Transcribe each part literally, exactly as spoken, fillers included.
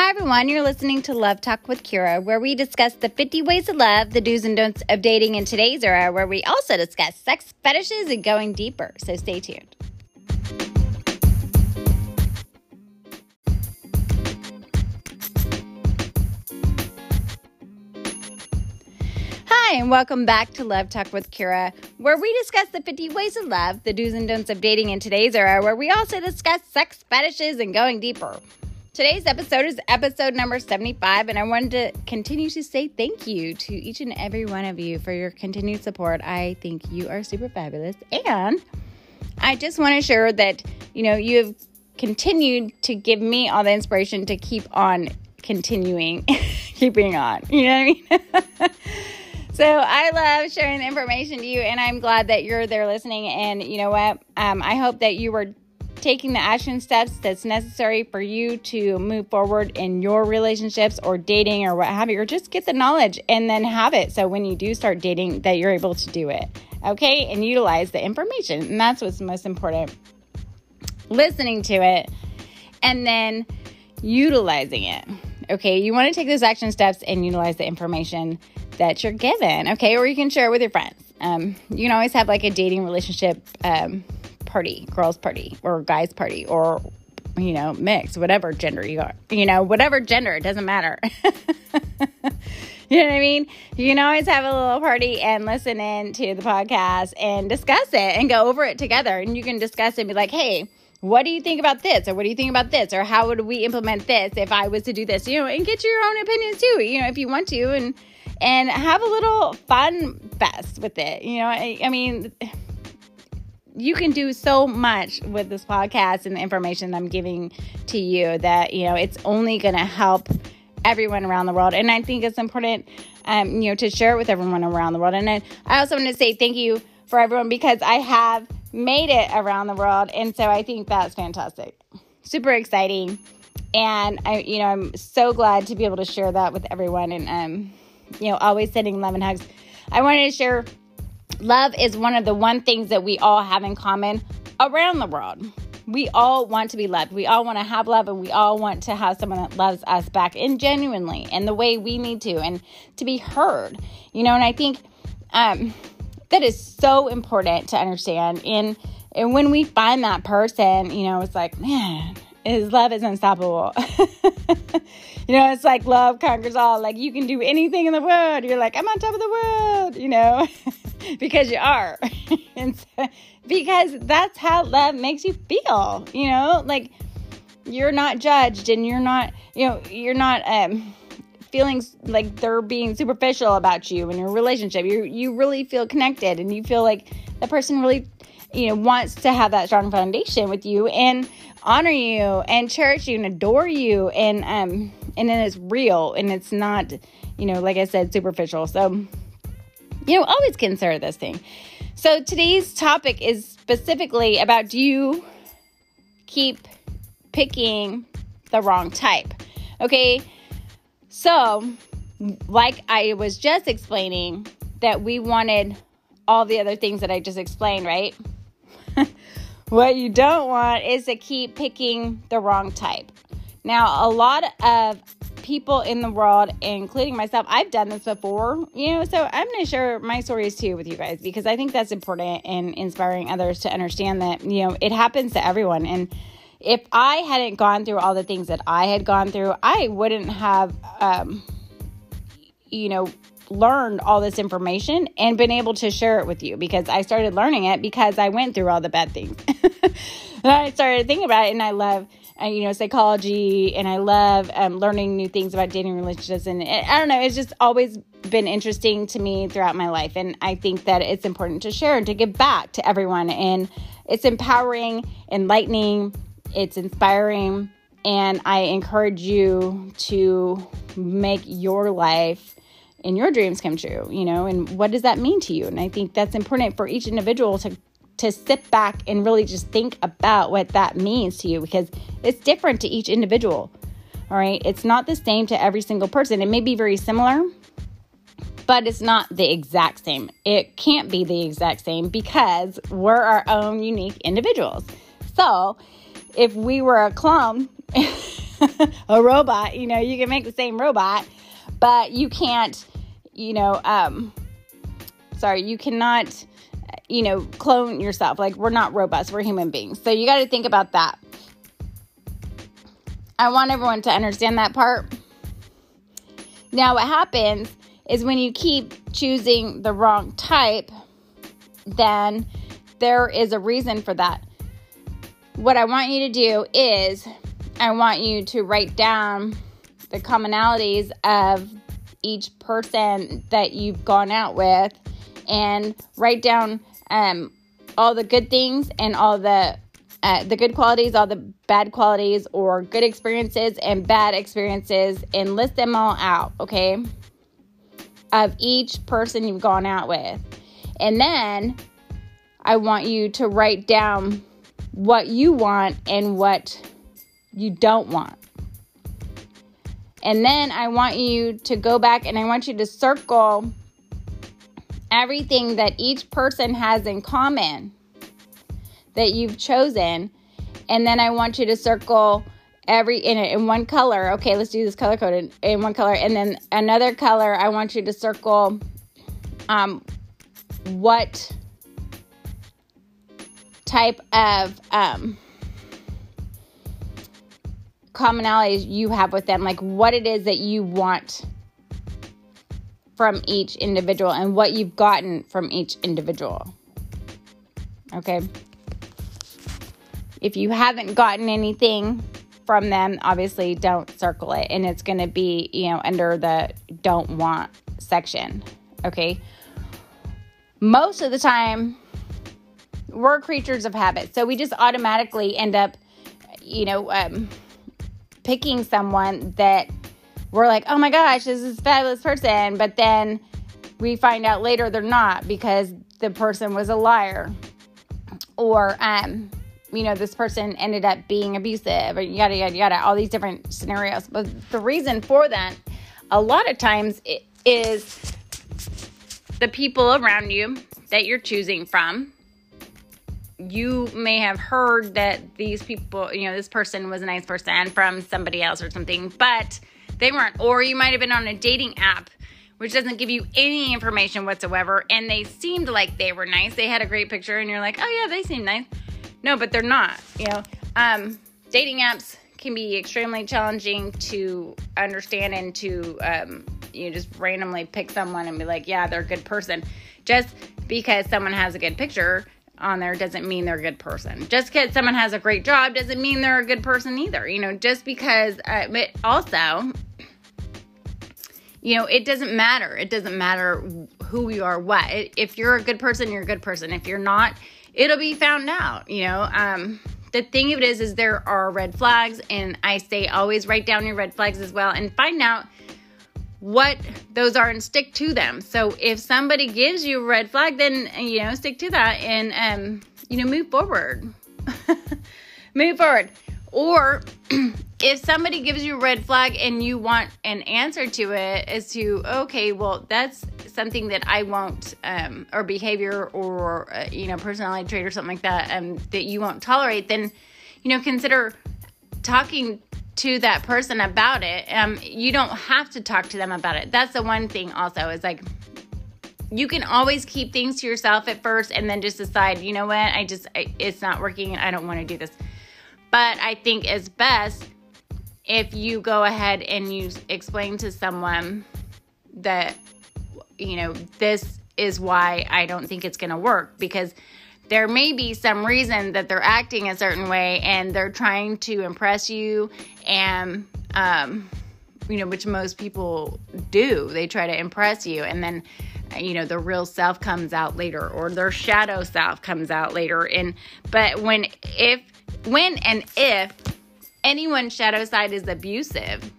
Hi, everyone. You're listening to Love Talk with Kira, where we discuss the fifty ways of love, the do's and don'ts of dating in today's era, where we also discuss sex fetishes and going deeper. So stay tuned. Hi, and welcome back to Love Talk with Kira, where we discuss the fifty ways of love, the do's and don'ts of dating in today's era, where we also discuss sex fetishes and going deeper. Today's episode is episode number seventy-five, and I wanted to continue to say thank you to each and every one of you for your continued support. I think you are super fabulous, and I just want to share that, you know, you have continued to give me all the inspiration to keep on continuing, keeping on, you know what I mean? So I love sharing the information to you, and I'm glad that you're there listening, and you know what? Um, I hope that you were taking the action steps that's necessary for you to move forward in your relationships or dating or what have you, or just get the knowledge and then have it. So when you do start dating, that you're able to do it. Okay. And utilize the information. And that's what's most important. Listening to it and then utilizing it. Okay. You want to take those action steps and utilize the information that you're given. Okay. Or you can share it with your friends. Um, you can always have like a dating relationship, um, party, girls party, or guys party, or, you know, mix, whatever gender you are, you know, whatever gender, it doesn't matter. You know what I mean? You can always have a little party and listen in to the podcast and discuss it and go over it together. And you can discuss it and be like, hey, what do you think about this? Or what do you think about this? Or how would we implement this if I was to do this? You know, and get your own opinions too, you know, if you want to, and, and have a little fun fest with it. You know, I, I mean, you can do so much with this podcast and the information I'm giving to you that, you know, it's only going to help everyone around the world. And I think it's important, um, you know, to share it with everyone around the world. And then I also want to say thank you for everyone, because I have made it around the world. And so I think that's fantastic. Super exciting. And I, you know, I'm so glad to be able to share that with everyone, and, um, you know, always sending love and hugs. I wanted to share love is one of the one things that we all have in common around the world. We all want to be loved. We all want to have love, and we all want to have someone that loves us back, and genuinely, and the way we need to, and to be heard, you know, and I think um, that is so important to understand. And, and when we find that person, you know, it's like, man, his love is unstoppable. You know, it's like love conquers all. Like, you can do anything in the world. You're like, I'm on top of the world, you know, because you are. And so, because that's how love makes you feel, you know, like you're not judged, and you're not, you know, you're not um, feeling like they're being superficial about you in your relationship. You you really feel connected, and you feel like the person really, you know, wants to have that strong foundation with you and honor you and cherish you and adore you. And, um, and then it's real, and it's not, you know, like I said, superficial. So, you know, always consider this thing. So today's topic is specifically about, do you keep picking the wrong type? Okay. So like I was just explaining, that we wanted all the other things that I just explained, right? What you don't want is to keep picking the wrong type. Now, a lot of people in the world, including myself, I've done this before, you know, so I'm going to share my stories too with you guys, because I think that's important in inspiring others to understand that, you know, it happens to everyone. And if I hadn't gone through all the things that I had gone through, I wouldn't have, um, you know, learned all this information and been able to share it with you, because I started learning it because I went through all the bad things. And I started thinking about it, and I love, uh, you know, psychology, and I love um, learning new things about dating relationships. And it, I don't know, it's just always been interesting to me throughout my life. And I think that it's important to share and to give back to everyone. And it's empowering, enlightening, it's inspiring. And I encourage you to make your life and your dreams come true, you know, and what does that mean to you? And I think that's important for each individual to to sit back and really just think about what that means to you, because it's different to each individual. All right. It's not the same to every single person. It may be very similar, but it's not the exact same. It can't be the exact same, because we're our own unique individuals. So if we were a clone, a robot. You know, you can make the same robot, but you can't, you know, um, sorry, you cannot, you know, clone yourself. Like, we're not robots, we're human beings. So you got to think about that. I want everyone to understand that part. Now, what happens is when you keep choosing the wrong type, then there is a reason for that. What I want you to do is I want you to write down the commonalities of each person that you've gone out with, and write down um, all the good things and all the uh, the good qualities, all the bad qualities, or good experiences and bad experiences, and list them all out, okay, of each person you've gone out with. And then I want you to write down what you want and what you don't want. And then I want you to go back and I want you to circle everything that each person has in common that you've chosen. And then I want you to circle every in in one color. Okay, let's do this color coded in one color. And then another color, I want you to circle um, what type of um, commonalities you have with them, like what it is that you want from each individual and what you've gotten from each individual. Okay. If you haven't gotten anything from them, obviously don't circle it, and it's going to be, you know, under the don't want section. Okay. Most of the time, we're creatures of habit, so we just automatically end up, you know, um, picking someone that we're like, oh my gosh, this is a fabulous person, but then we find out later they're not, because the person was a liar, or um, you know, this person ended up being abusive, or yada yada yada, all these different scenarios. But the reason for that, a lot of times, it is the people around you that you're choosing from. You may have heard that these people, you know, this person was a nice person from somebody else or something, but they weren't. Or you might have been on a dating app, which doesn't give you any information whatsoever, and they seemed like they were nice. They had a great picture, and you're like, oh yeah, they seem nice. No, but they're not. You know, um, dating apps can be extremely challenging to understand, and to, um, you know, just randomly pick someone and be like, yeah, they're a good person. Just because someone has a good picture on there doesn't mean they're a good person. Just because someone has a great job doesn't mean they're a good person either. You know, just because, uh, but also, you know, it doesn't matter. It doesn't matter who you are, what. If you're a good person, you're a good person. If you're not, it'll be found out, you know. Um, the thing of it is, is there are red flags, and I say always write down your red flags as well and find out what those are and stick to them. So if somebody gives you a red flag, then, you know, stick to that and, um, you know, move forward. Move forward. Or if somebody gives you a red flag and you want an answer to it as to, okay, well, that's something that I won't, um, or behavior or, uh, you know, personality trait or something like that, um, that you won't tolerate, then, you know, consider talking to that person about it. Um, you don't have to talk to them about it. That's the one thing also, is like, you can always keep things to yourself at first and then just decide, you know what, I just, I, it's not working and I don't want to do this. But I think it's best if you go ahead and you explain to someone that, you know, this is why I don't think it's going to work, because there may be some reason that they're acting a certain way and they're trying to impress you, and, um, you know, which most people do. They try to impress you, and then, you know, the real self comes out later, or their shadow self comes out later. And, but when, if, when and if anyone's shadow side is abusive,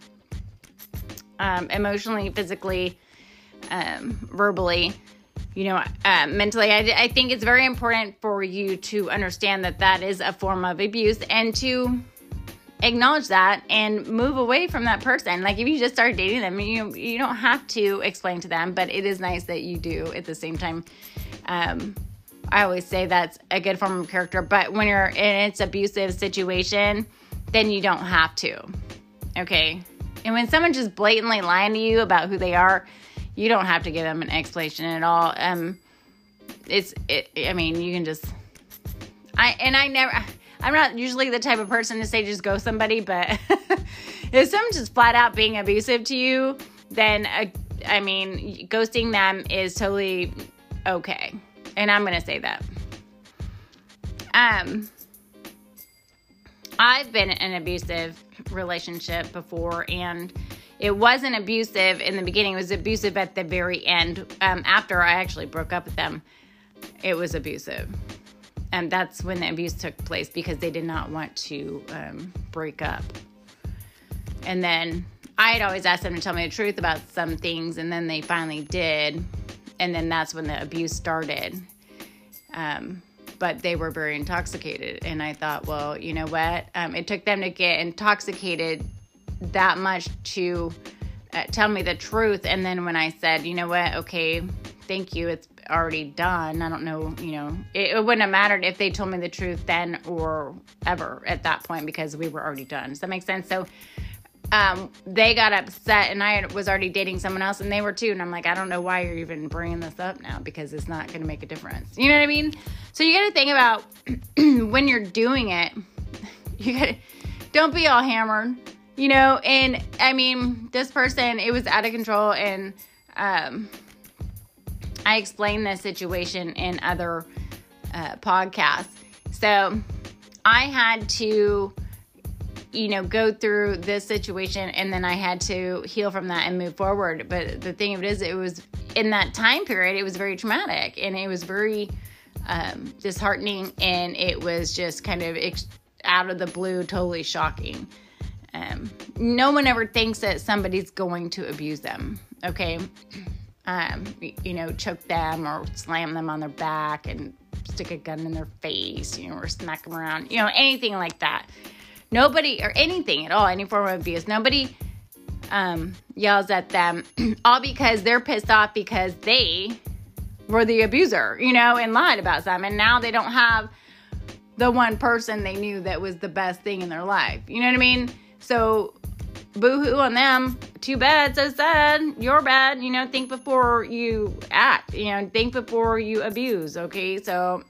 um, emotionally, physically, um, verbally, you know, uh, mentally, I, I think it's very important for you to understand that that is a form of abuse, and to acknowledge that and move away from that person. Like, if you just start dating them, you you don't have to explain to them, but it is nice that you do at the same time. Um, I always say that's a good form of character, but when you're in its abusive situation, then you don't have to. Okay. And when someone's just blatantly lying to you about who they are, you don't have to give them an explanation at all. Um, it's, it, I mean, you can just, I, and I never, I'm not usually the type of person to say just ghost somebody, but if someone's just flat out being abusive to you, then, uh, I mean, ghosting them is totally okay. And I'm going to say that. Um, I've been in an abusive relationship before, and it wasn't abusive in the beginning. It was abusive at the very end. Um, after I actually broke up with them, it was abusive. And that's when the abuse took place, because they did not want to um, break up. And then I had always asked them to tell me the truth about some things, and then they finally did. And then that's when the abuse started. Um, but they were very intoxicated. And I thought, well, you know what? Um, it took them to get intoxicated that much to uh, tell me the truth. And then when I said, you know what? Okay, thank you. It's already done. I don't know, you know, it, it wouldn't have mattered if they told me the truth then or ever at that point, because we were already done. Does that make sense? So um, they got upset, and I was already dating someone else, and they were too. And I'm like, I don't know why you're even bringing this up now, because it's not going to make a difference. You know what I mean? So you got to think about when you're doing it, you got to, don't be all hammered, you know? And I mean, this person, it was out of control. And, um, I explained this situation in other uh, podcasts. So I had to, you know, go through this situation, and then I had to heal from that and move forward. But the thing of it is, it was in that time period, it was very traumatic, and it was very um, disheartening, and it was just kind of ex- out of the blue, totally shocking. Um, no one ever thinks that somebody's going to abuse them, okay? Um, you know, choke them or slam them on their back and stick a gun in their face, you know, or smack them around, you know, anything like that. Nobody, or anything at all, any form of abuse, nobody um, yells at them, all because they're pissed off because they were the abuser, you know, and lied about something. And now they don't have the one person they knew that was the best thing in their life. You know what I mean? So boo-hoo on them. Too bad, so sad. You're bad. You know, think before you act. You know, think before you abuse, okay? So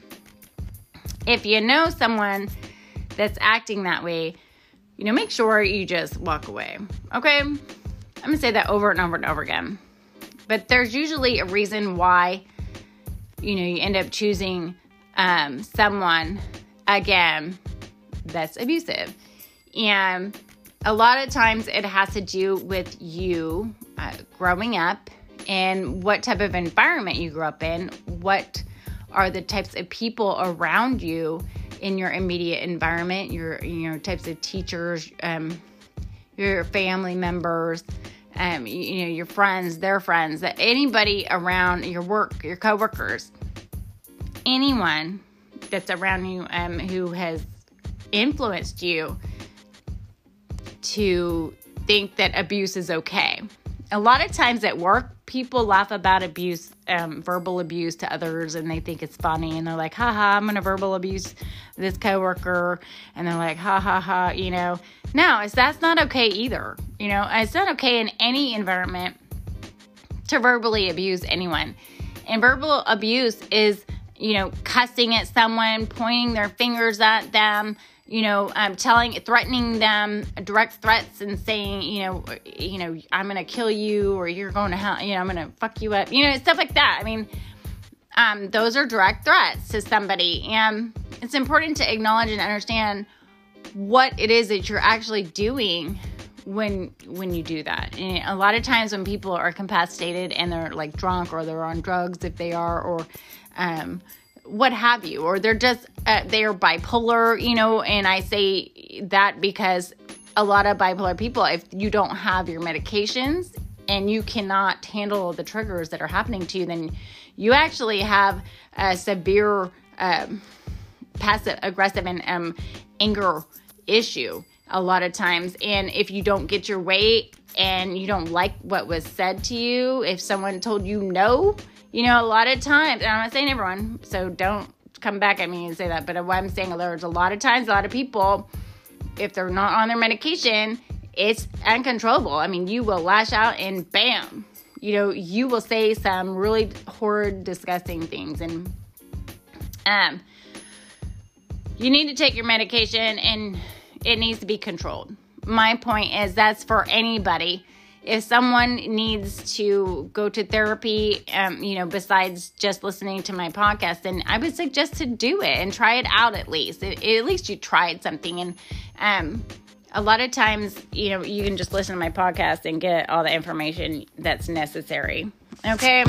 if you know someone that's acting that way, you know, make sure you just walk away, okay? I'm going to say that over and over and over again. But there's usually a reason why, you know, you end up choosing um, someone, again, that's abusive. And a lot of times it has to do with you uh, growing up and what type of environment you grew up in. What are the types of people around you in your immediate environment, your, you know, types of teachers, um, your family members, um, you, you know, your friends, their friends, that anybody around your work, your coworkers, anyone that's around you um, who has influenced you to think that abuse is okay. A lot of times at work, people laugh about abuse, um, verbal abuse to others, and they think it's funny, and they're like, ha ha, I'm going to verbal abuse this coworker, and they're like, ha ha ha, you know. No, it's, that's not okay either. You know, it's not okay in any environment to verbally abuse anyone. And verbal abuse is, you know, cussing at someone, pointing their fingers at them, you know, um, telling, threatening them, direct threats, and saying, you know, you know, I'm going to kill you, or you're going to hell, you know, I'm going to fuck you up, you know, stuff like that. I mean, um, those are direct threats to somebody. And it's important to acknowledge and understand what it is that you're actually doing when, when you do that. And a lot of times when people are incapacitated and they're like drunk, or they're on drugs if they are, or, um, what have you, or they're just, uh, they're bipolar, you know, and I say that because a lot of bipolar people, if you don't have your medications and you cannot handle the triggers that are happening to you, then you actually have a severe um, passive aggressive and um, anger issue a lot of times. And if you don't get your way and you don't like what was said to you, if someone told you no, you know, a lot of times, and I'm not saying everyone, so don't come back at me and say that, but what I'm saying, there's a lot of times, a lot of people, if they're not on their medication, it's uncontrollable. I mean, you will lash out and bam, you know, you will say some really horrid, disgusting things. And um, you need to take your medication, and it needs to be controlled. My point is that's for anybody. If someone needs to go to therapy, um, you know, besides just listening to my podcast, then I would suggest to do it and try it out at least. It, at least you tried something. And um, a lot of times, you know, you can just listen to my podcast and get all the information that's necessary. Okay.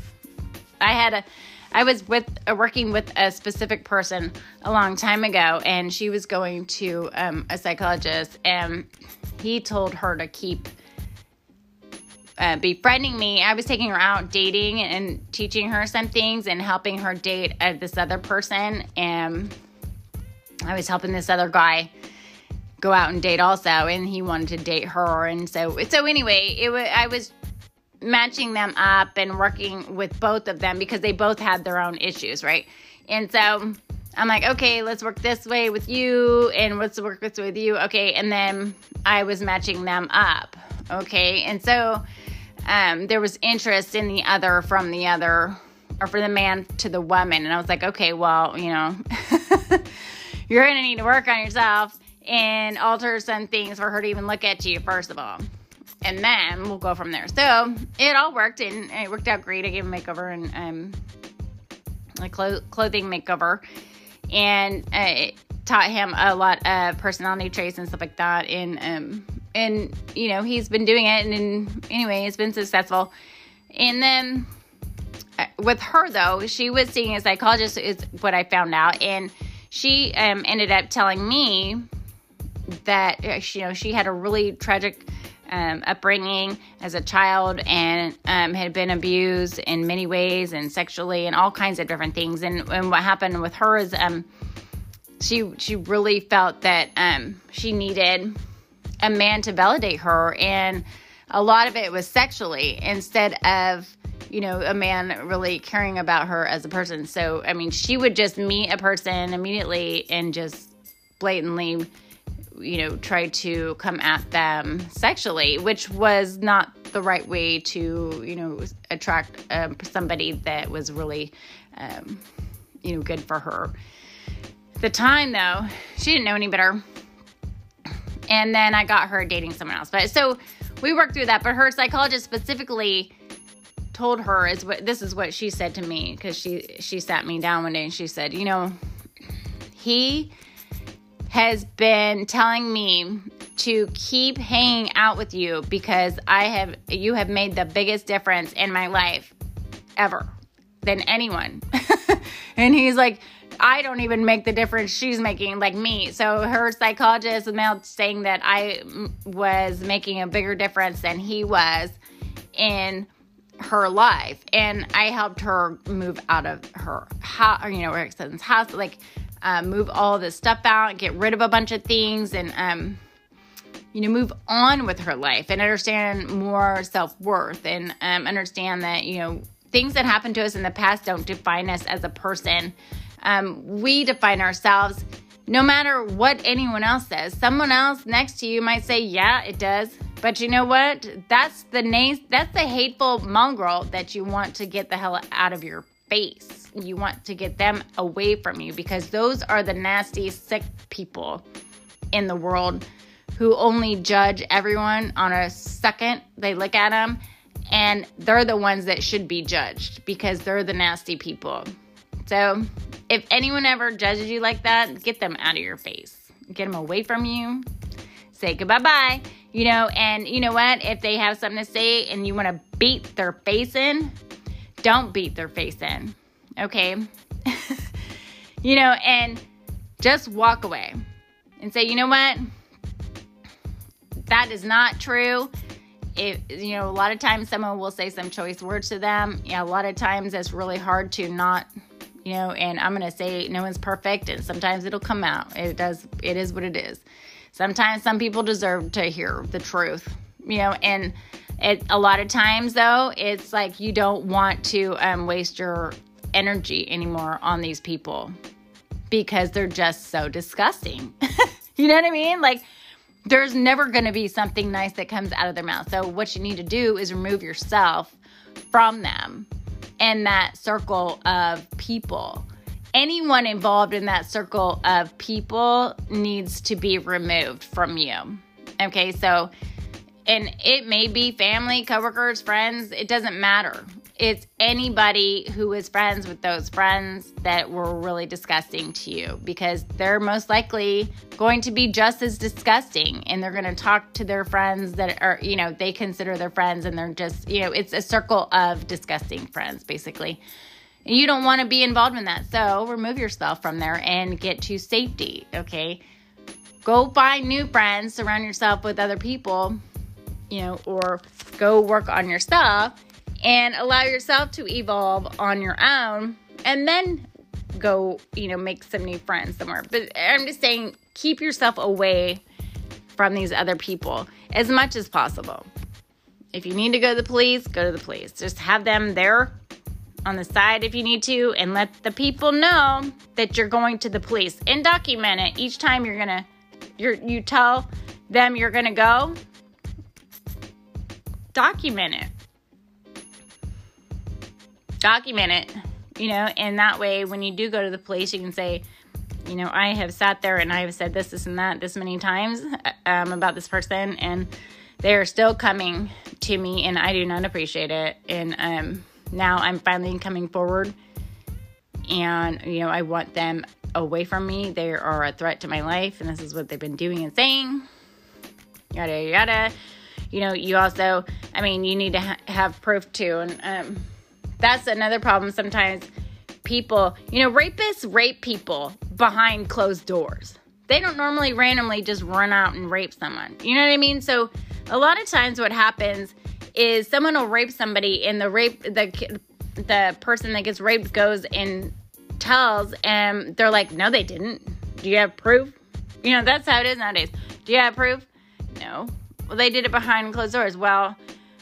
I had a, I was with uh, working with a specific person a long time ago, and she was going to um, a psychologist, and he told her to keep Uh, befriending me. I was taking her out dating and teaching her some things and helping her date uh, this other person. And I was helping this other guy go out and date also, and he wanted to date her. And so, so anyway, it was, I was matching them up and working with both of them because they both had their own issues, right? And so I'm like, okay, let's work this way with you, and let's work this way with you. Okay. And then I was matching them up. Okay. And so um, there was interest in the other from the other, or for the man to the woman. And I was like, okay, well, you know, you're going to need to work on yourself and alter some things for her to even look at you, first of all. And then we'll go from there. So it all worked, and it worked out great. I gave him a makeover and um, a clo- clothing makeover, and I taught him a lot of personality traits and stuff like that. And, um, and you know, he's been doing it. And, and anyway, it's been successful. And then uh, with her, though, she was seeing a psychologist, is what I found out. And she um, ended up telling me that, you know, she had a really tragic Um, upbringing as a child, and um, had been abused in many ways, and sexually, and all kinds of different things. And, and what happened with her is um, she she really felt that um, she needed a man to validate her, and a lot of it was sexually instead of, you know, a man really caring about her as a person. So, I mean, she would just meet a person immediately and just blatantly, you know, try to come at them sexually, which was not the right way to, you know, attract um, somebody that was really, um, you know, good for her. At the time, though, she didn't know any better. And then I got her dating someone else. But so we worked through that. But her psychologist specifically told her, is what this is what she said to me, because she, she sat me down one day and she said, you know, he has been telling me to keep hanging out with you because I have, you have made the biggest difference in my life ever than anyone. And he's like, I don't even make the difference she's making, like me. So her psychologist was now saying that I was making a bigger difference than he was in her life. And I helped her move out of her house, you know, her ex-husband's house, like, Uh, move all this stuff out, get rid of a bunch of things, and, um, you know, move on with her life and understand more self-worth, and um, understand that, you know, things that happened to us in the past don't define us as a person. Um, we define ourselves no matter what anyone else says. Someone else next to you might say, yeah, it does. But you know what? That's the na- that's the hateful mongrel that you want to get the hell out of your face. You want to get them away from you, because those are the nasty, sick people in the world who only judge everyone on a second they look at them, and they're the ones that should be judged because they're the nasty people. So if anyone ever judges you like that, get them out of your face. Get them away from you. Say goodbye-bye. You know, and you know what? If they have something to say and you want to beat their face in, don't beat their face in. Okay. You know, and just walk away and say, you know what? That is not true. If, you know, a lot of times someone will say some choice words to them. Yeah, a lot of times it's really hard to not, you know, and I'm going to say no one's perfect, and sometimes it'll come out. It does. It is what it is. Sometimes some people deserve to hear the truth, you know, and it, a lot of times though, it's like you don't want to um, waste your energy anymore on these people because they're just so disgusting. You know what I mean? Like, there's never going to be something nice that comes out of their mouth. So what you need to do is remove yourself from them and that circle of people. Anyone involved in that circle of people needs to be removed from you. Okay, so, and it may be family, coworkers, friends, it doesn't matter. It's anybody who is friends with those friends that were really disgusting to you, because they're most likely going to be just as disgusting, and they're going to talk to their friends that are, you know, they consider their friends, and they're just, you know, it's a circle of disgusting friends, basically. And you don't want to be involved in that. So remove yourself from there and get to safety, okay? Go find new friends, surround yourself with other people, you know, or go work on yourself and allow yourself to evolve on your own, and then go, you know, make some new friends somewhere. But I'm just saying, keep yourself away from these other people as much as possible. If you need to go to the police, go to the police. Just have them there on the side if you need to, and let the people know that you're going to the police, and document it each time you're gonna, you're, you tell them you're gonna go. Document it. Document it, you know, and that way when you do go to the police, you can say, you know, I have sat there and I have said this, this, and that this many times um, about this person, and they are still coming to me, and I do not appreciate it. And um, now I'm finally coming forward, and, you know, I want them away from me. They are a threat to my life, and this is what they've been doing and saying, yada, yada. You know, you also, I mean, you need to ha- have proof too, and um that's another problem sometimes. People, you know, rapists rape people behind closed doors. They don't normally randomly just run out and rape someone. You know what I mean? So a lot of times what happens is someone will rape somebody, and the rape the the person that gets raped goes and tells, and they're like, no, they didn't. Do you have proof? You know, that's how it is nowadays. Do you have proof? No. Well, they did it behind closed doors. Well,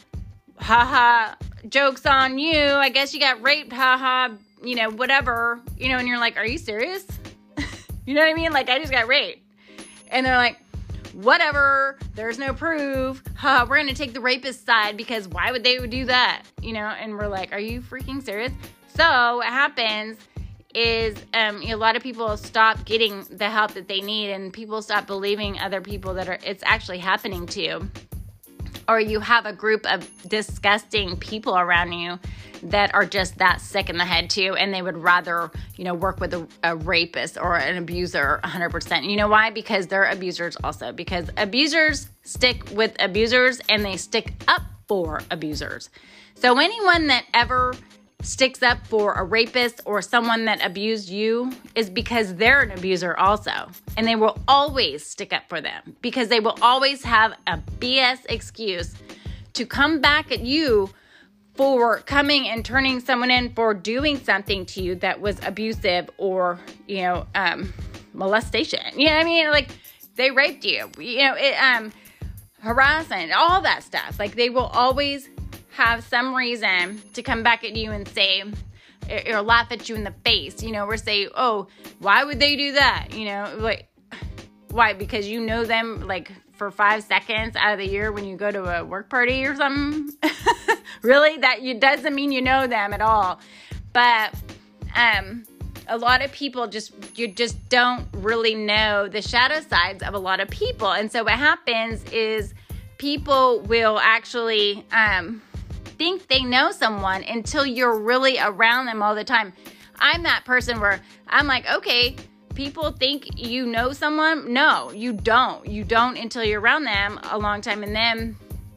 haha. Joke's on you. I guess you got raped, haha, you know, whatever, you know, and you're like, are you serious? You know what I mean? Like, I just got raped. And they're like, whatever, there's no proof. Huh, we're going to take the rapist side, because why would they do that? You know, and we're like, are you freaking serious? So what happens is um, you know, a lot of people stop getting the help that they need, and people stop believing other people that are, it's actually happening to. Or you have a group of disgusting people around you that are just that sick in the head too, and they would rather, you know, work with a, a rapist or an abuser one hundred percent. You know why? Because they're abusers also. Because abusers stick with abusers, and they stick up for abusers. So anyone that ever sticks up for a rapist or someone that abused you is because they're an abuser also. And they will always stick up for them, because they will always have a B S excuse to come back at you for coming and turning someone in for doing something to you that was abusive or, you know, um, molestation. You know what I mean? Like, they raped you, you know, it, um, harassment, all that stuff. Like, they will always have some reason to come back at you and say, or laugh at you in the face, you know, or say, oh, why would they do that? You know, like, why? Because you know them, like, for five seconds out of the year when you go to a work party or something. Really? That you, doesn't mean you know them at all. But um, a lot of people just, you just don't really know the shadow sides of a lot of people. And so what happens is people will actually um, think they know someone until you're really around them all the time. I'm that person where I'm like, okay, people think you know someone. No, you don't. You don't until you're around them a long time. And then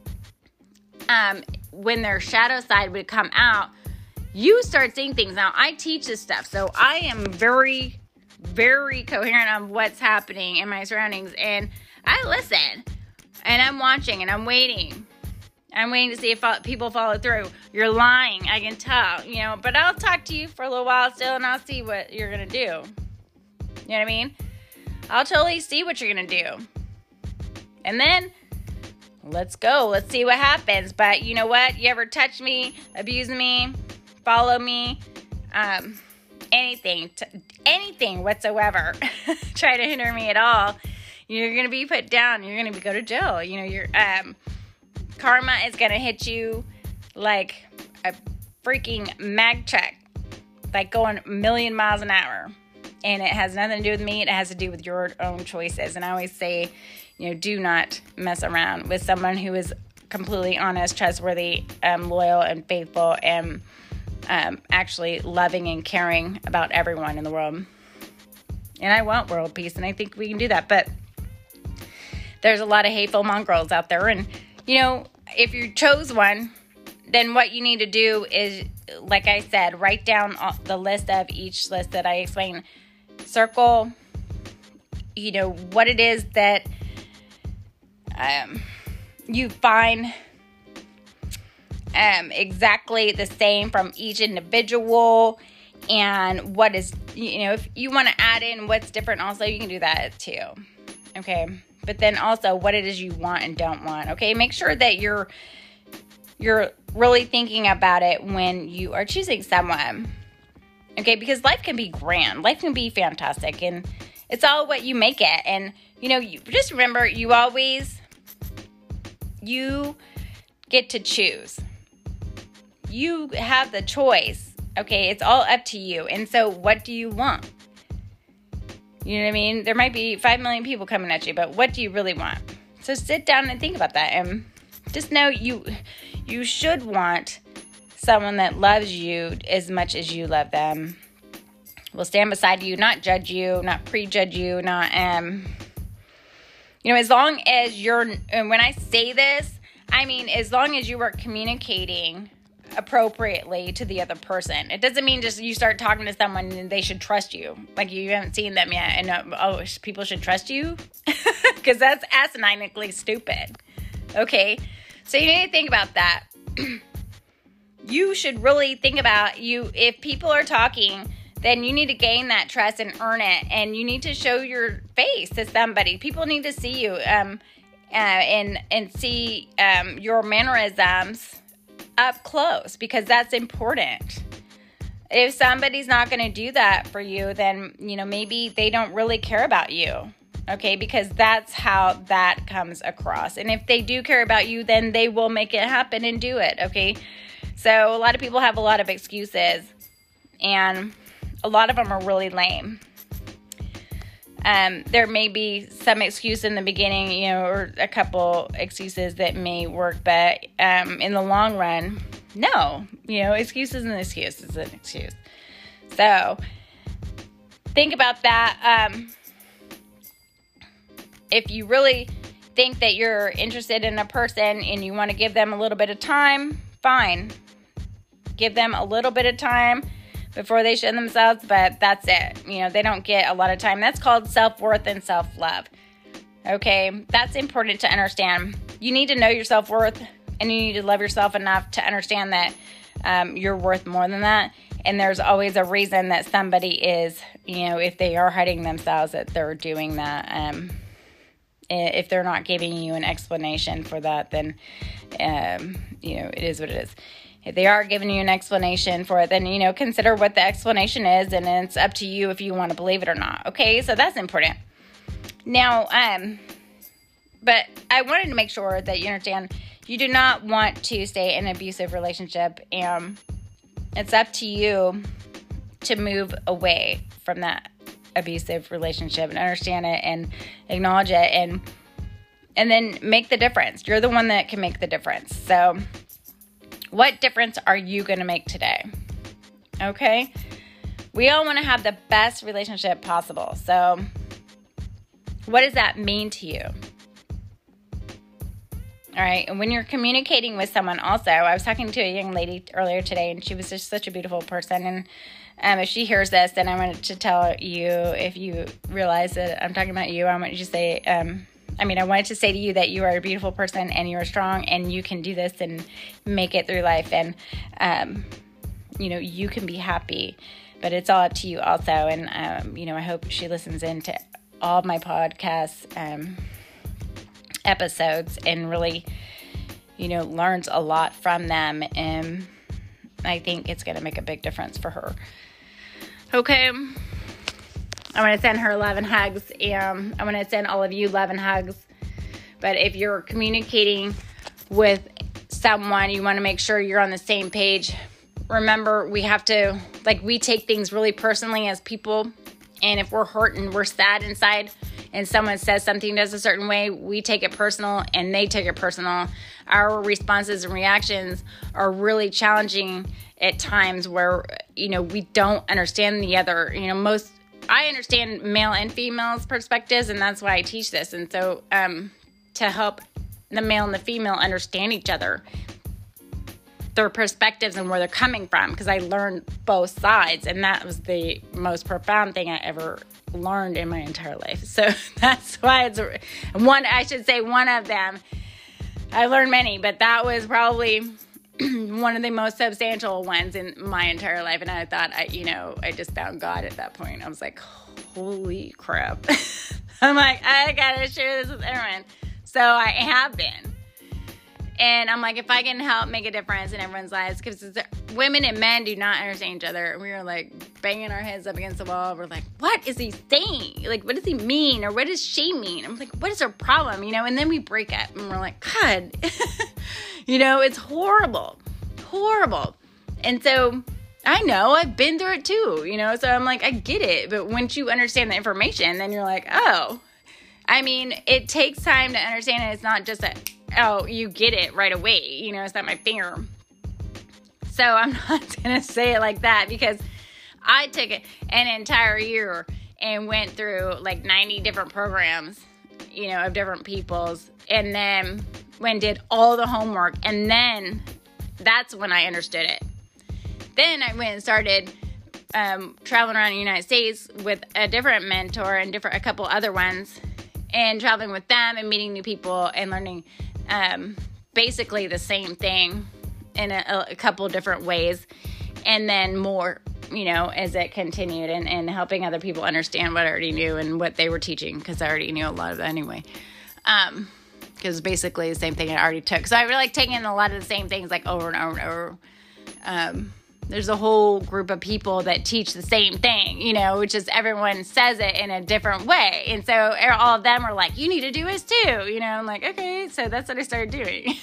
um, when their shadow side would come out, you start seeing things. Now, I teach this stuff, so I am very, very coherent on what's happening in my surroundings. And I listen, and I'm watching, and I'm waiting. I'm waiting to see if people follow through. You're lying, I can tell, you know, but I'll talk to you for a little while still, and I'll see what you're going to do. You know what I mean? I'll totally see what you're going to do. And then, let's go. Let's see what happens. But you know what? You ever touch me, abuse me, follow me, um, anything, t- anything whatsoever, try to hinder me at all, You're going to be put down. You're going to go to jail. You know, your um, karma is going to hit you like a freaking mag truck, like going a million miles an hour. And it has nothing to do with me. It has to do with your own choices. And I always say, you know, do not mess around with someone who is completely honest, trustworthy, um, loyal, and faithful, and um, actually loving and caring about everyone in the world. And I want world peace, and I think we can do that. But there's a lot of hateful mongrels out there. And, you know, if you chose one, then what you need to do is, like I said, write down the list of each list that I explained. Circle, you know, what it is that um, you find um, exactly the same from each individual, and what is, you know, if you want to add in what's different also, you can do that too. Okay. But then also what it is you want and don't want. Okay. Make sure that you're, you're really thinking about it when you are choosing someone. Okay, because life can be grand. Life can be fantastic. And it's all what you make it. And, you know, you just remember, you always, you get to choose. You have the choice. Okay, it's all up to you. And so what do you want? You know what I mean? There might be five million people coming at you, but what do you really want? So sit down and think about that. And just know you, you should want someone that loves you as much as you love them, will stand beside you, not judge you, not prejudge you, not, um, you know, as long as you're, and when I say this, I mean, as long as you are communicating appropriately to the other person. It doesn't mean just you start talking to someone and they should trust you. Like you haven't seen them yet and, uh, oh, people should trust you? Because that's asininely stupid. Okay? So you need to think about that. You should really think about you. If people are talking, then you need to gain that trust and earn it. And you need to show your face to somebody. People need to see you um, uh, and, and see um, your mannerisms up close, because that's important. If somebody's not going to do that for you, then, you know, maybe they don't really care about you. Okay, because that's how that comes across. And if they do care about you, then they will make it happen and do it. Okay. So a lot of people have a lot of excuses, and a lot of them are really lame. Um, there may be some excuse in the beginning, you know, or a couple excuses that may work, but um, in the long run, no. You know, excuse is an excuse is an excuse. So think about that. Um, if you really think that you're interested in a person and you want to give them a little bit of time, fine. Give them a little bit of time before they show themselves, but that's it. You know, they don't get a lot of time. That's called self-worth and self-love. Okay, that's important to understand. You need to know your self-worth, and you need to love yourself enough to understand that um, you're worth more than that. And there's always a reason that somebody is, you know, if they are hiding themselves, that they're doing that. Um, if they're not giving you an explanation for that, then, um, you know, it is what it is. If they are giving you an explanation for it, then, you know, consider what the explanation is, and it's up to you if you want to believe it or not. Okay, so that's important. Now, um, but I wanted to make sure that you understand you do not want to stay in an abusive relationship, and it's up to you to move away from that abusive relationship and understand it and acknowledge it, and and then make the difference. You're the one that can make the difference. So what difference are you going to make today? Okay? We all want to have the best relationship possible. So what does that mean to you? All right. And when you're communicating with someone also, I was talking to a young lady earlier today, and she was just such a beautiful person. And um, if she hears this, then I wanted to tell you, if you realize that I'm talking about you, I want you to say, um, I mean, I wanted to say to you that you are a beautiful person, and you are strong, and you can do this and make it through life. And, um, you know, you can be happy, but it's all up to you also. And, um, you know, I hope she listens in to all of my podcasts, um, episodes, and really, you know, learns a lot from them. And I think it's going to make a big difference for her. Okay. I want to send her love and hugs. And I want to send all of you love and hugs. But if you're communicating with someone, you want to make sure you're on the same page. Remember, we have to, like, we take things really personally as people. And if we're hurt and we're sad inside and someone says something does a certain way, we take it personal and they take it personal. Our responses and reactions are really challenging at times where, you know, we don't understand the other. You know, most, I understand male and female's perspectives, and that's why I teach this. And so um, to help the male and the female understand each other, their perspectives and where they're coming from, because I learned both sides, and that was the most profound thing I ever learned in my entire life. So that's why it's one, I should say one of them. I learned many, but that was probably one of the most substantial ones in my entire life. And I thought, I, you know, I just found God at that point. I was like, holy crap. I'm like, I gotta share this with everyone. So I have been. And I'm like, if I can help make a difference in everyone's lives, because women and men do not understand each other. And we were like banging our heads up against the wall. We're like, what is he saying? Like, what does he mean? Or what does she mean? I'm like, what is her problem? You know, and then we break up and we're like, God, you know, it's horrible, horrible. And so I know I've been through it too, you know, so I'm like, I get it. But once you understand the information, then you're like, oh, I mean, it takes time to understand it. It's not just a, oh, you get it right away. You know, it's not my finger. So I'm not going to say it like that, because I took an entire year and went through like ninety different programs, you know, of different people's. And then when did all the homework. And then that's when I understood it. Then I went and started um, traveling around the United States with a different mentor and different, a couple other ones, and traveling with them and meeting new people and learning Um, basically the same thing in a, a couple different ways, and then more, you know, as it continued, and, and helping other people understand what I already knew and what they were teaching, because I already knew a lot of that anyway. Um, because basically the same thing I already took. So I really like taking a lot of the same things like over and over and over. Um, there's a whole group of people that teach the same thing, you know, which is everyone says it in a different way. And so all of them are like, you need to do this too. You know, I'm like, okay, so that's what I started doing.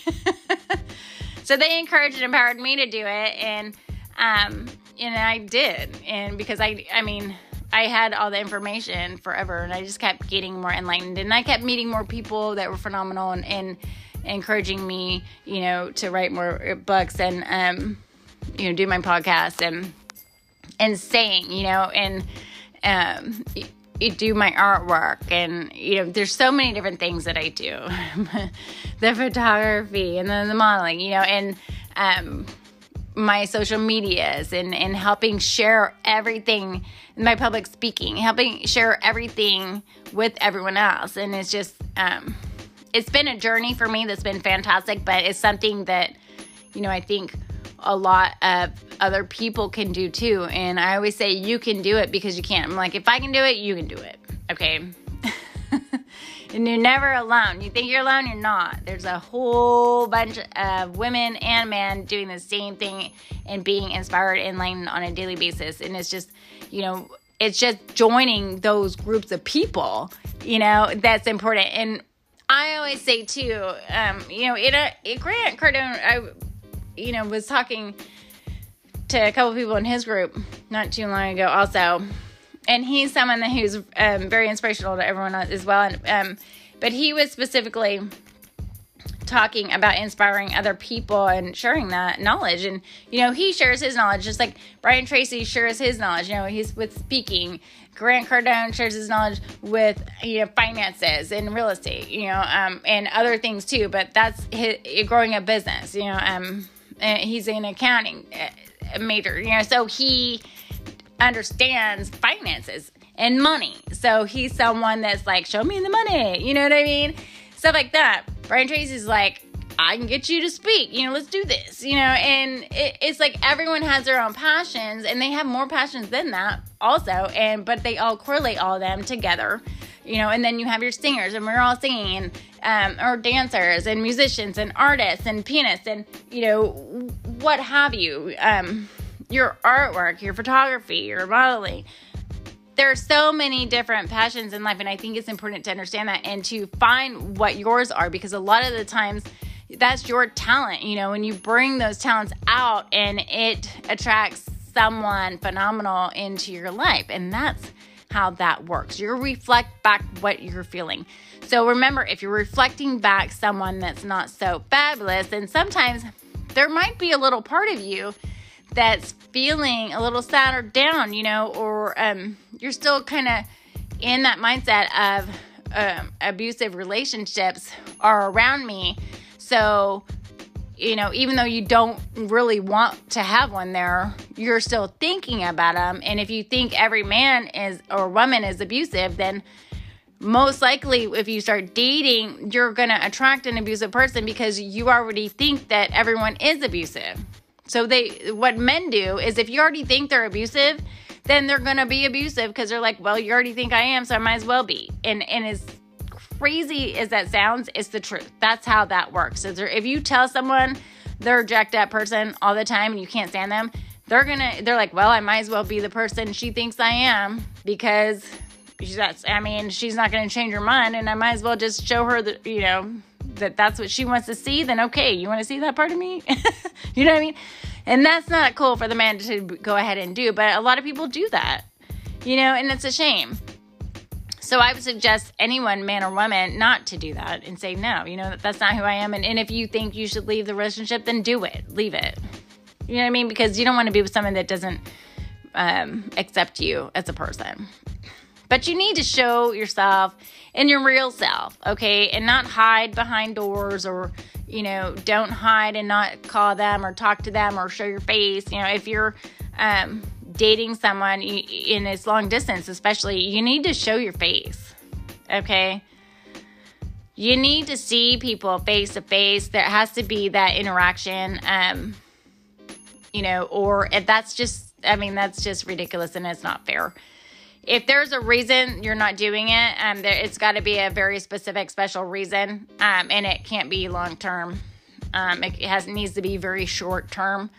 So they encouraged and empowered me to do it. And, um, and I did. And because I, I mean, I had all the information forever, and I just kept getting more enlightened, and I kept meeting more people that were phenomenal and, and encouraging me, you know, to write more books and, um, you know, do my podcast and, and sing, you know, and, um, you do my artwork, and, you know, there's so many different things that I do, the photography and then the modeling, you know, and, um, my social medias, and, and helping share everything, my public speaking, helping share everything with everyone else. And it's just, um, it's been a journey for me that's been fantastic, but it's something that, you know, I think a lot of other people can do too. And I always say you can do it because you can. I'm like, if I can do it, you can do it. Okay. And you're never alone. You think you're alone, you're not. There's a whole bunch of women and men doing the same thing and being inspired and enlightened on a daily basis. And it's just, you know, it's just joining those groups of people, you know, that's important. And I always say too, um, you know, it, uh, it Grant Cardone, I, you know, was talking to a couple people in his group not too long ago also. And he's someone that who's um, very inspirational to everyone else as well. And, um, but he was specifically talking about inspiring other people and sharing that knowledge. And, you know, he shares his knowledge just like Brian Tracy shares his knowledge. You know, he's with speaking. Grant Cardone shares his knowledge with, you know, finances and real estate, you know, um, and other things too. But that's his, growing a business, you know, um, and he's in accounting major, you know, so he understands finances and money. So he's someone that's like, show me the money. You know what I mean? Stuff like that. Brian Tracy's like, I can get you to speak. You know, let's do this. You know, and it, it's like everyone has their own passions, and they have more passions than that also. And but they all correlate all of them together. You know, and then you have your singers, and we're all singing, and um, or dancers and musicians and artists and pianists and, you know, what have you. Um, your artwork, your photography, your modeling, there are so many different passions in life, and I think it's important to understand that and to find what yours are, because a lot of the times that's your talent, you know, when you bring those talents out and it attracts someone phenomenal into your life, and that's how that works. You reflect back what you're feeling. So remember, if you're reflecting back someone that's not so fabulous, then sometimes there might be a little part of you that's feeling a little sad or down, you know, or um, you're still kind of in that mindset of um, abusive relationships are around me. So, you know, even though you don't really want to have one there, you're still thinking about them. And if you think every man is or woman is abusive, then most likely if you start dating, you're going to attract an abusive person because you already think that everyone is abusive. So they, what men do is if you already think they're abusive, then they're going to be abusive because they're like, well, you already think I am, so I might as well be. And and as crazy as that sounds, it's the truth. That's how that works. So if you tell someone they're a jacked up person all the time and you can't stand them, they're going to, they're like, well, I might as well be the person she thinks I am because that's, I mean, she's not going to change her mind, and I might as well just show her that, you know, that that's what she wants to see. Then okay, you want to see that part of me? You know what I mean? And that's not cool for the man to go ahead and do, but a lot of people do that, you know, and it's a shame. So I would suggest anyone, man or woman, not to do that and say, no, you know, that's not who I am. And, and if you think you should leave the relationship, then do it. Leave it. You know what I mean? Because you don't want to be with someone that doesn't um, accept you as a person. But you need to show yourself in your real self, okay? And not hide behind doors, or, you know, don't hide and not call them or talk to them or show your face. You know, if you're um, dating someone in this long distance, especially, you need to show your face, okay? You need to see people face to face. There has to be that interaction, um, you know, or if that's just, I mean, that's just ridiculous and it's not fair. If there's a reason you're not doing it, um, there, it's got to be a very specific, special reason, um, and it can't be long term. Um, it has needs to be very short term,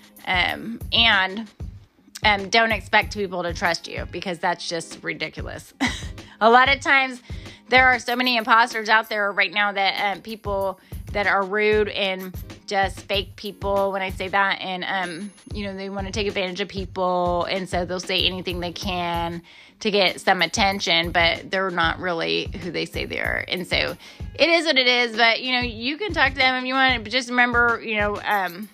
um, and um, don't expect people to trust you because that's just ridiculous. A lot of times, there are so many imposters out there right now that um, people that are rude and just fake people, when I say that, and, um, you know, they want to take advantage of people, and so they'll say anything they can to get some attention, but they're not really who they say they are, and so it is what it is, but, you know, you can talk to them if you want, but just remember, you know, um,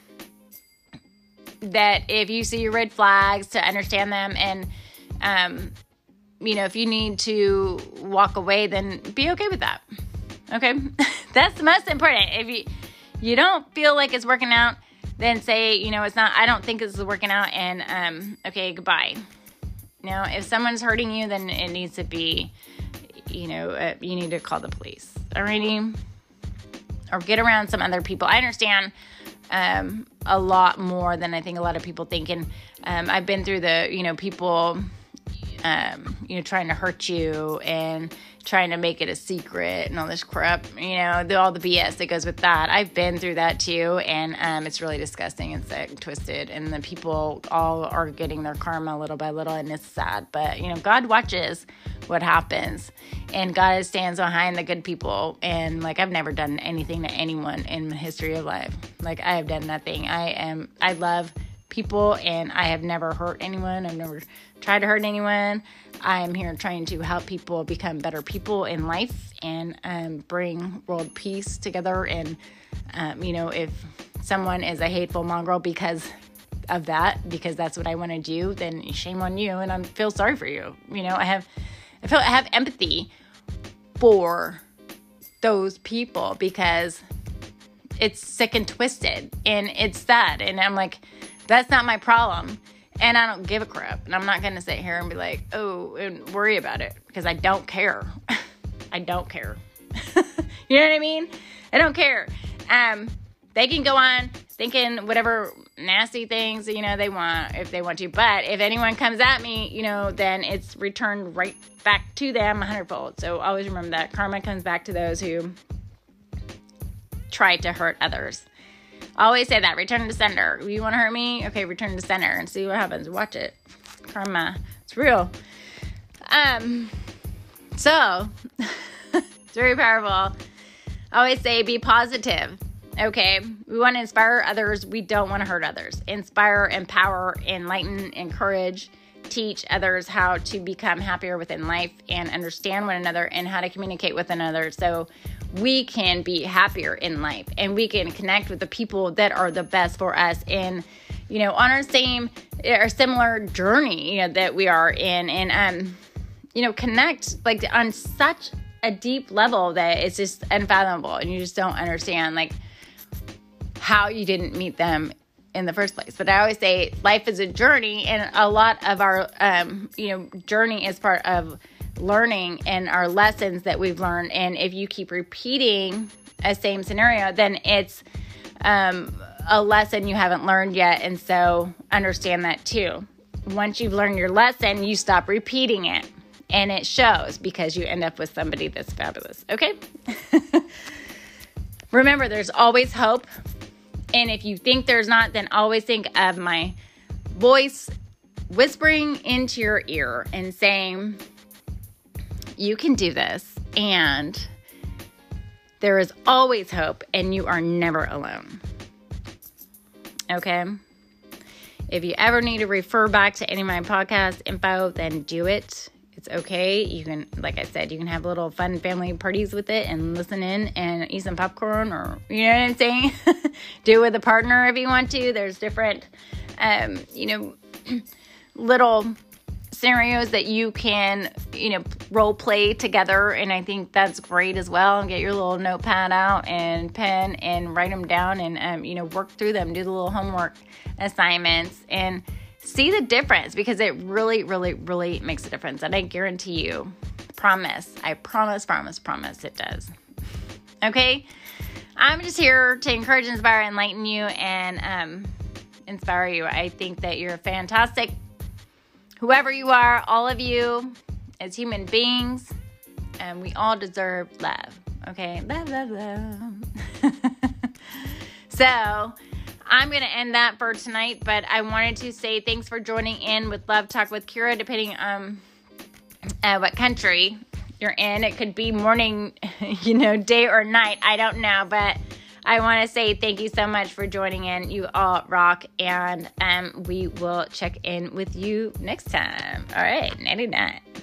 that if you see your red flags, to understand them, and, um, you know, if you need to walk away, then be okay with that, okay? That's the most important. If you... you don't feel like it's working out, then say, you know, it's not, I don't think this is working out, and, um, okay, goodbye. You know, if someone's hurting you, then it needs to be, you know, uh, you need to call the police, alrighty? Or get around some other people. I understand, um, a lot more than I think a lot of people think, and, um, I've been through the, you know, people, um, you know, trying to hurt you, and trying to make it a secret and all this crap, you know, the, all the B S that goes with that. I've been through that too, and um, it's really disgusting and sick, twisted, and the people all are getting their karma little by little, and it's sad. But, you know, God watches what happens, and God stands behind the good people, and, like, I've never done anything to anyone in the history of life. Like, I have done nothing. I am, I love people, and I have never hurt anyone. I've never tried to hurt anyone. I am here trying to help people become better people in life, and um, bring world peace together. And, um, you know, if someone is a hateful mongrel because of that, because that's what I want to do, then shame on you, and I feel sorry for you. You know, I have, I feel I have empathy for those people because it's sick and twisted, and it's sad. And I'm like, that's not my problem. And I don't give a crap. And I'm not going to sit here and be like, oh, and worry about it, because I don't care. I don't care. You know what I mean? I don't care. Um, they can go on thinking whatever nasty things, you know, they want, if they want to. But if anyone comes at me, you know, then it's returned right back to them a hundredfold. So always remember that. Karma comes back to those who try to hurt others. Always say that. Return to sender. You want to hurt me? Okay, return to sender and see what happens. Watch it. Karma. It's real. Um, so, it's very powerful. I always say be positive, okay? We want to inspire others. We don't want to hurt others. Inspire, empower, enlighten, encourage, teach others how to become happier within life and understand one another and how to communicate with another so we can be happier in life and we can connect with the people that are the best for us and, you know, on our same or similar journey, you know, that we are in and, um, you know, connect like on such a deep level that it's just unfathomable and you just don't understand like how you didn't meet them in the first place. But I always say life is a journey, and a lot of our, um, you know, journey is part of learning and our lessons that we've learned. And if you keep repeating a same scenario, then it's um, a lesson you haven't learned yet. And so understand that too. Once you've learned your lesson, you stop repeating it. And it shows because you end up with somebody that's fabulous. Okay? Remember, there's always hope. And if you think there's not, then always think of my voice whispering into your ear and saying, you can do this. And there is always hope and you are never alone. Okay? If you ever need to refer back to any of my podcast info, then do it. It's okay. You can, like I said, you can have little fun family parties with it and listen in and eat some popcorn or, you know what I'm saying? Do it with a partner if you want to. There's different, um, you know, little scenarios that you can, you know, role play together. And I think that's great as well. And get your little notepad out and pen and write them down and, um, you know, work through them. Do the little homework assignments and see the difference because it really, really, really makes a difference. And I guarantee you, promise, I promise, promise, promise it does. Okay? I'm just here to encourage, inspire, enlighten you, and um, inspire you. I think that you're fantastic. Whoever you are, all of you as human beings, and we all deserve love. Okay? Love, love, love. So, I'm going to end that for tonight, but I wanted to say thanks for joining in with Love Talk with Kira, depending on uh, what country you're in. It could be morning, you know, day or night. I don't know, but I want to say thank you so much for joining in. You all rock, and um, we will check in with you next time. All right, nighty night.